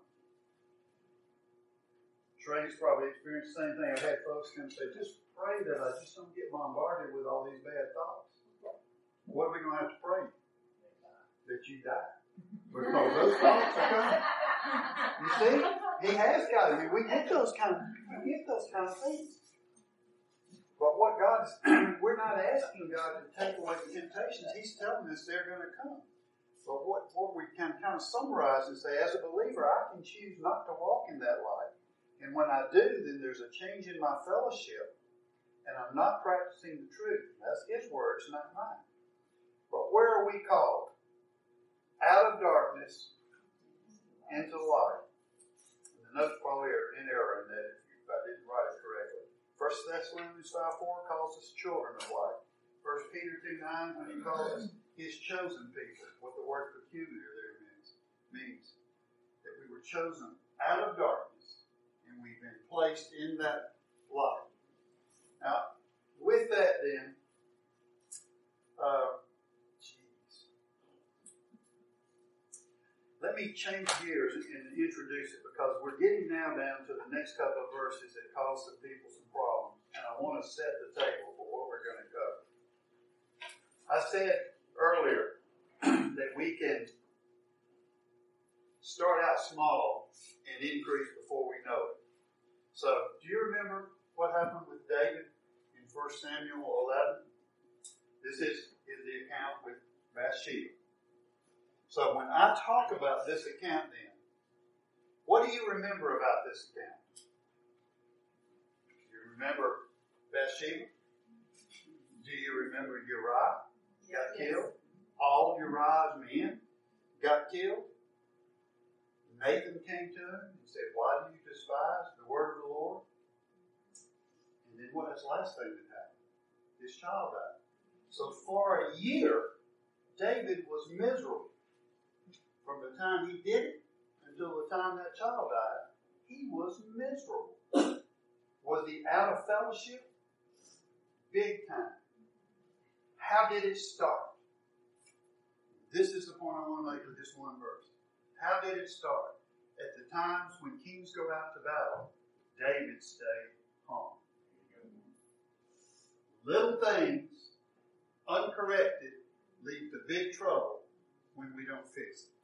Trey's probably experienced the same thing. I've had folks come say, just pray that I just don't get bombarded with all these bad thoughts. What are we going to have to pray? That you die. Because those thoughts are coming. You see? He has got I mean, we get those kind of we get those kind of things. But what God's we're not asking God to take away the temptations. He's telling us they're going to come. But what, what we can kind of summarize and say, as a believer, I can choose not to walk in that light. And when I do, then there's a change in my fellowship. And I'm not practicing the truth. That's His words, not mine. But where are we called? Out of darkness into light. And the notes probably are in error in that if I didn't write it correctly. First Thessalonians five four calls us children of light. First Peter two nine, when he calls us His chosen people, what the word peculiar there means, means that we were chosen out of darkness and we've been placed in that light. Now, with that then, uh, let me change gears and introduce it because we're getting now down to the next couple of verses that cause some people some problems. And I want to set the table for what we're going to cover. I said earlier that we can start out small and increase before we know it. So, do you remember what happened with David in First Samuel eleven? This is, is the account with Bathsheba. So when I talk about this account then, what do you remember about this account? Do you remember Bathsheba? Do you remember Uriah got killed? All of Uriah's men got killed. Nathan came to him and said, why do you despise the word of the Lord? And then what is the last thing that happened? His child died. So for a year, David was miserable. From the time he did it until the time that child died, he was miserable. Was he out of fellowship? Big time. How did it start? This is the point I want to make with this one verse. How did it start? At the times when kings go out to battle, David stayed home. Little things, uncorrected, lead to big trouble when we don't fix it.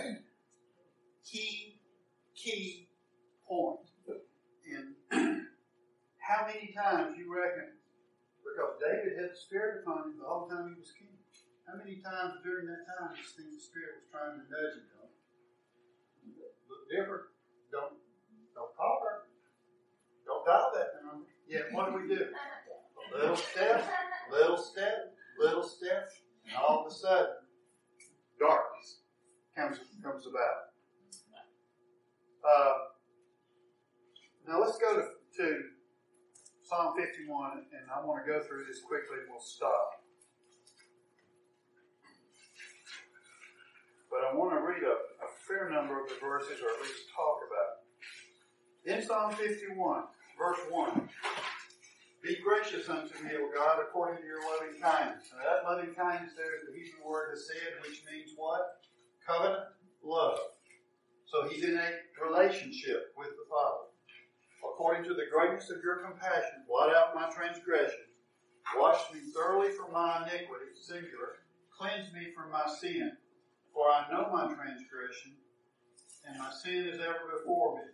Key, key point. And how many times you reckon, because David had the Spirit upon him the whole time he was king, how many times during that time you think the Spirit was trying to nudge him? Look different. Don't, don't call her. Don't dial that number. Yeah, what do we do? A little step, little step, little step, and all of a sudden, darkness comes, comes about. Uh, now let's go to, to Psalm fifty-one, and I want to go through this quickly and we'll stop. But I want to read a, a fair number of the verses, or at least talk about it. In Psalm fifty-one, verse one, be gracious unto me, O God, according to your loving kindness. Now that loving kindness there is the Hebrew word hased, which means what? Covenant love. So he's in a relationship with the Father. According to the greatness of your compassion, blot out my transgressions. Wash me thoroughly from my iniquity, singular. Cleanse me from my sin. For I know my transgression, and my sin is ever before me.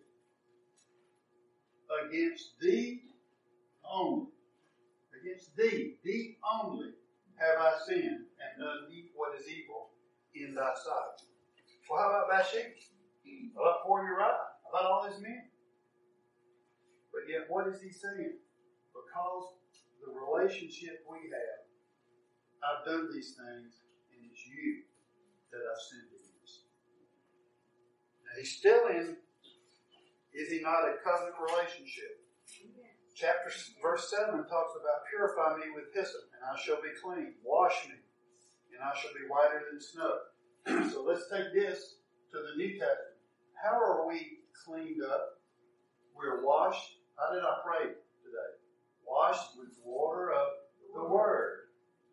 Against thee only, against thee, thee only, have I sinned, and done what is evil in thy sight. Well, how about Bathsheba? How about poor Uriah? How about all his men? But yet, what is he saying? Because the relationship we have, I've done these things, and it's you that I've sinned against. Now, he's still in, Is he not a covenant relationship? Chapter verse seven talks about purify me with hyssop, and I shall be clean. Wash me, and I shall be whiter than snow. So let's take this to the New Testament. How are we cleaned up? We're washed. How did I pray today? Washed with the water of the Word.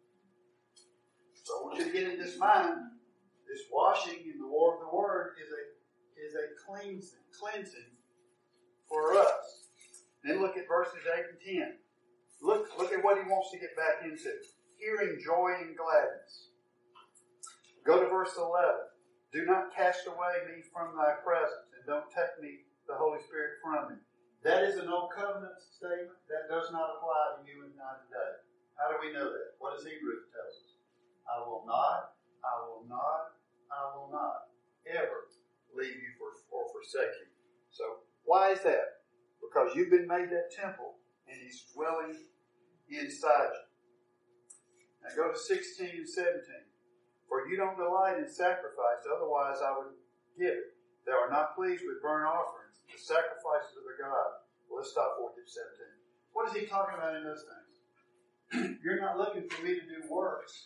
So I want you to get in this mind. This washing in the water of the Word is a is a cleansing, cleansing for us. Then look at verses eight and ten. Look, look at what he wants to get back into. Hearing joy and gladness. Go to verse eleven. Do not cast away me from thy presence, and don't take me, the Holy Spirit, from me. That is an old covenant statement. That does not apply to you and I today. How do we know that? What does Hebrews tell us? I will not, I will not, I will not ever leave you for, or forsake you. So, why is that? Because you've been made that temple, and He's dwelling inside you. Now go to sixteen and seventeen. For you don't delight in sacrifice, otherwise I would give it. Thou art not pleased with burnt offerings, the sacrifices of the God. Well, let's stop for it at seventeen. What is he talking about in those things? You're not looking for me to do works.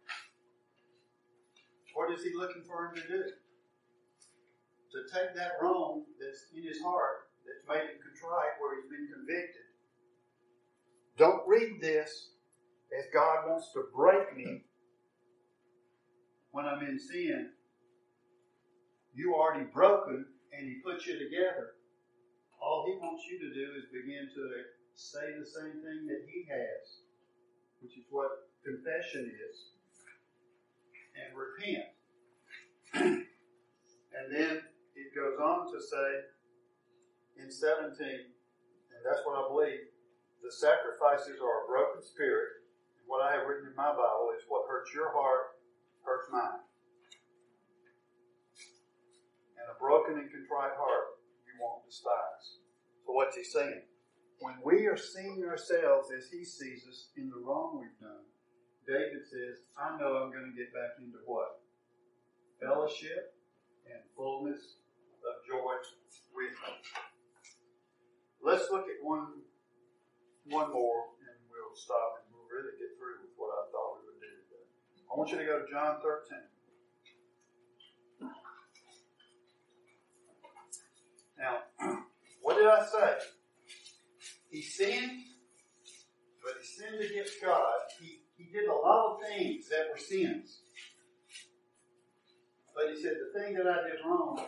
What is he looking for him to do? To take that wrong that's in his heart, that's made him contrite, where he's been convicted. Don't read this as God wants to break me when I'm in sin. You already broken, and He puts you together. All He wants you to do is begin to say the same thing that He has, which is what confession is, and repent. And then it goes on to say in seventeen, and that's what I believe, the sacrifices are a broken spirit. And what I have written in my Bible is what hurts your heart hurts mine. And a broken and contrite heart you won't despise. So what's he saying? When we are seeing ourselves as he sees us in the wrong we've done, David says, I know I'm going to get back into what? Fellowship and fullness of joy with him. Let's look at one, one more, and we'll stop and we'll really get through with what I thought we would do today. I want you to go to John thirteen. Now, what did I say? He sinned, but he sinned against God. He, he did a lot of things that were sins. But he said, the thing that I did wrong,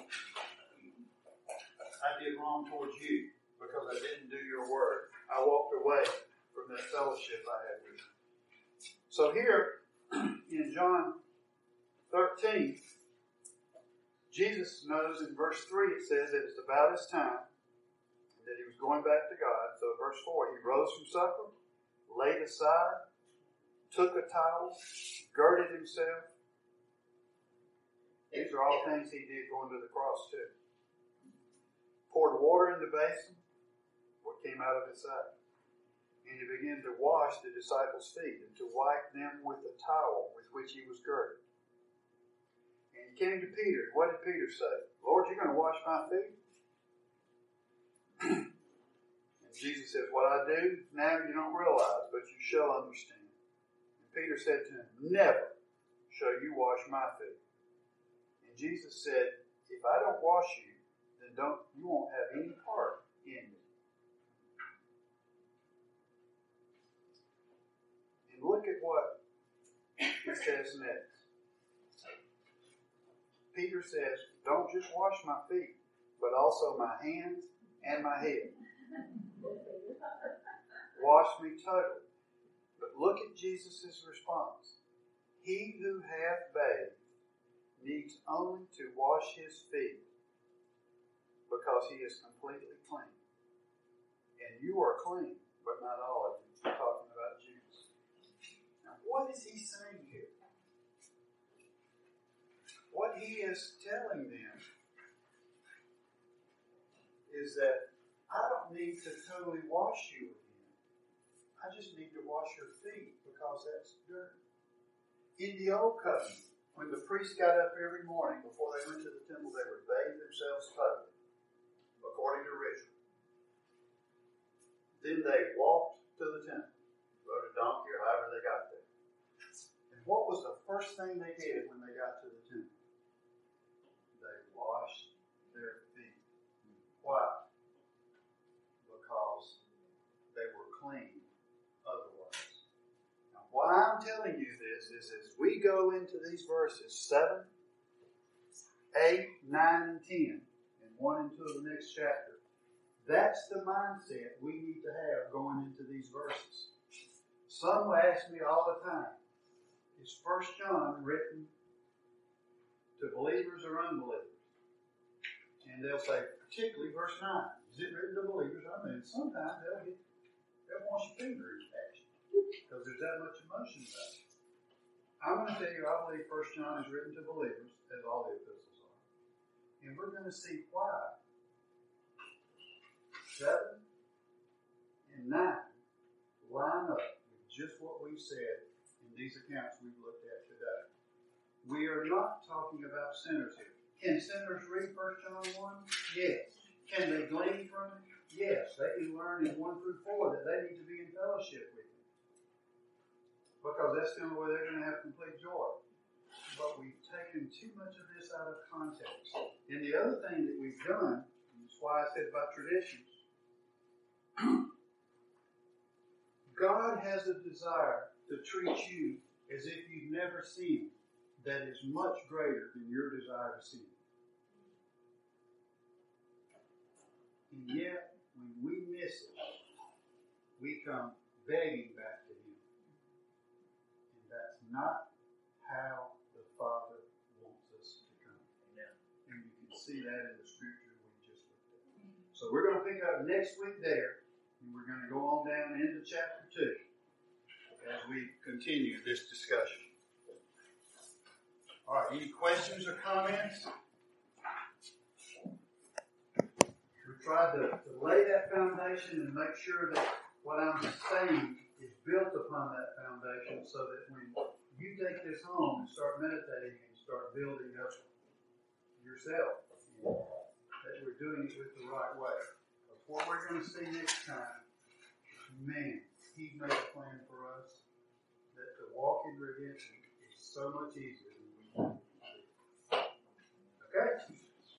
I did wrong towards you because I didn't do your word. I walked away from that fellowship I had with you. So here, in John thirteen, Jesus knows in verse three it says that it's about his time, that he was going back to God. So verse four, he rose from supper, laid aside, took a towel, girded himself. These are all things he did going to the cross too. Poured water in the basin, what came out of his side. And he began to wash the disciples' feet and to wipe them with the towel with which he was girded. And he came to Peter. What did Peter say? Lord, you're going to wash my feet? And Jesus says, what I do now you don't realize, but you shall understand. And Peter said to him, never shall you wash my feet. And Jesus said, if I don't wash you, then don't you won't have any part in me. And look at what it says next. Peter says, don't just wash my feet, but also my hands and my head. Wash me totally. But look at Jesus' response. He who hath bathed needs only to wash his feet, because he is completely clean. And you are clean, but not all of you. I'm talking about Jesus. Now, what is he saying here? What he is telling them is that I don't need to totally wash you again. I just need to wash your feet because that's dirt. In the old covenant, when the priests got up every morning before they went to the temple, they would bathe themselves totally, according to then they walked to the temple, rode a donkey or however they got there. And what was the first thing they did when they got to the temple? They washed their feet. Why? Because they were clean otherwise. Now, why I'm telling you this is as we go into these verses, seven, eight, nine, and ten, and one into the next chapter, that's the mindset we need to have going into these verses. Some will ask me all the time, is First John written to believers or unbelievers? And they'll say, particularly verse nine, is it written to believers? I mean, sometimes they'll get, they'll want your finger in action because there's that much emotion about it. I'm going to tell you, I believe First John is written to believers, as all the epistles are. And we're going to see why seven and nine line up with just what we said in these accounts we've looked at today. We are not talking about sinners here. Can sinners read First John one? Yes. Can they glean from it? Yes. They can learn in one through four that they need to be in fellowship with Him. Because that's the only way they're going to have complete joy. But we've taken too much of this out of context. And the other thing that we've done, and that's why I said about traditions, God has a desire to treat you as if you've never seen Him that is much greater than your desire to see Him. And yet, when we miss it, we come begging back to Him. And that's not how the Father wants us to come. Amen. And you can see that in the scripture we just looked at. So we're going to pick up next week there, and we're going to go on down into chapter two as we continue this discussion. All right, any questions or comments? We tried to, to lay that foundation and make sure that what I'm saying is built upon that foundation so that when you take this home and start meditating and start building up yourself, that we're doing it with the right way. Because what we're going to see next time, man, He made a plan for us that to walk in redemption is so much easier than we think. Okay?